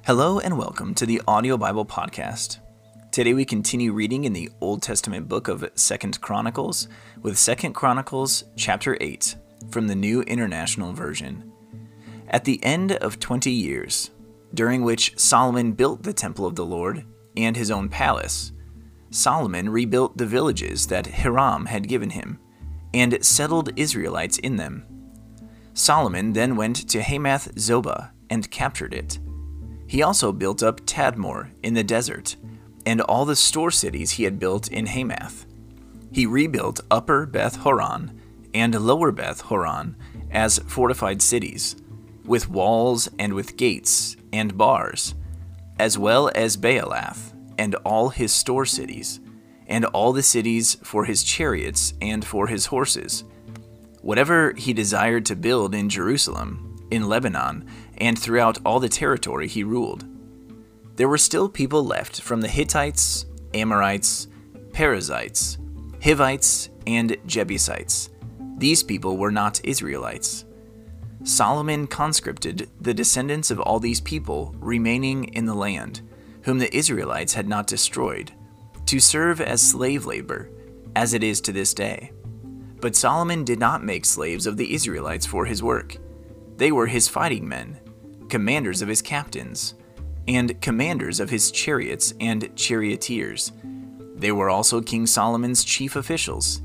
Hello and welcome to the Audio Bible Podcast. Today we continue reading in the Old Testament book of 2 Chronicles with 2 Chronicles chapter 8 from the New International Version. At the end of 20 years, during which Solomon built the temple of the Lord and his own palace, Solomon rebuilt the villages that Hiram had given him and settled Israelites in them. Solomon then went to Hamath Zobah and captured it. He also built up Tadmor in the desert, and all the store cities he had built in Hamath. He rebuilt Upper Beth Horon and Lower Beth Horon as fortified cities, with walls and with gates and bars, as well as Baalath and all his store cities, and all the cities for his chariots and for his horses. Whatever he desired to build in Jerusalem, in Lebanon, and throughout all the territory he ruled. There were still people left from the Hittites, Amorites, Perizzites, Hivites, and Jebusites. These people were not Israelites. Solomon conscripted the descendants of all these people remaining in the land, whom the Israelites had not destroyed, to serve as slave labor, as it is to this day. But Solomon did not make slaves of the Israelites for his work. They were his fighting men, commanders of his captains, and commanders of his chariots and charioteers. They were also King Solomon's chief officials,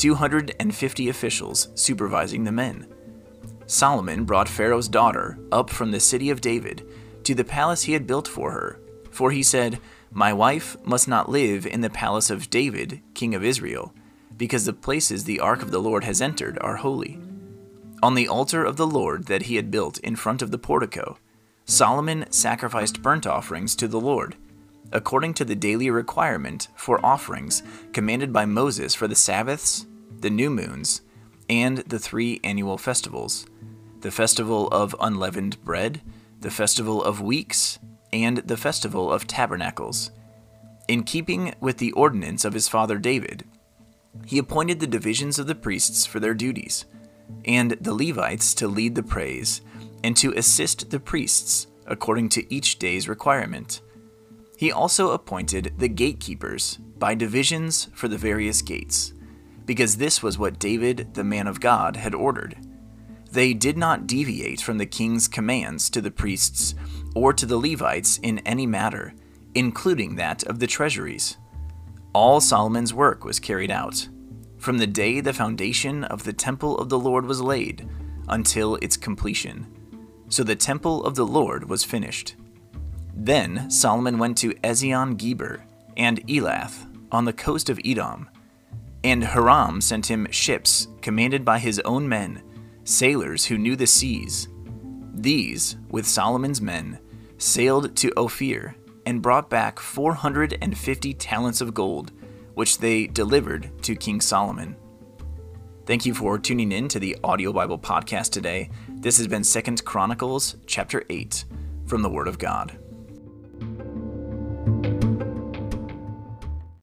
250 officials supervising the men. Solomon brought Pharaoh's daughter up from the city of David to the palace he had built for her, for he said, "My wife must not live in the palace of David, king of Israel, because the places the ark of the Lord has entered are holy." On the altar of the Lord that he had built in front of the portico, Solomon sacrificed burnt offerings to the Lord, according to the daily requirement for offerings commanded by Moses for the Sabbaths, the new moons, and the 3 annual festivals, the festival of unleavened bread, the festival of weeks, and the festival of tabernacles. In keeping with the ordinance of his father David, he appointed the divisions of the priests for their duties, and the Levites to lead the praise, and to assist the priests according to each day's requirement. He also appointed the gatekeepers by divisions for the various gates, because this was what David, the man of God, had ordered. They did not deviate from the king's commands to the priests or to the Levites in any matter, including that of the treasuries. All Solomon's work was carried out, from the day the foundation of the temple of the Lord was laid until its completion. So the temple of the Lord was finished. Then Solomon went to Ezion-Geber and Elath on the coast of Edom, and Hiram sent him ships commanded by his own men, sailors who knew the seas. These, with Solomon's men, sailed to Ophir and brought back 450 talents of gold, which they delivered to King Solomon. Thank you for tuning in to the Audio Bible Podcast today. This has been 2 Chronicles chapter 8 from the Word of God.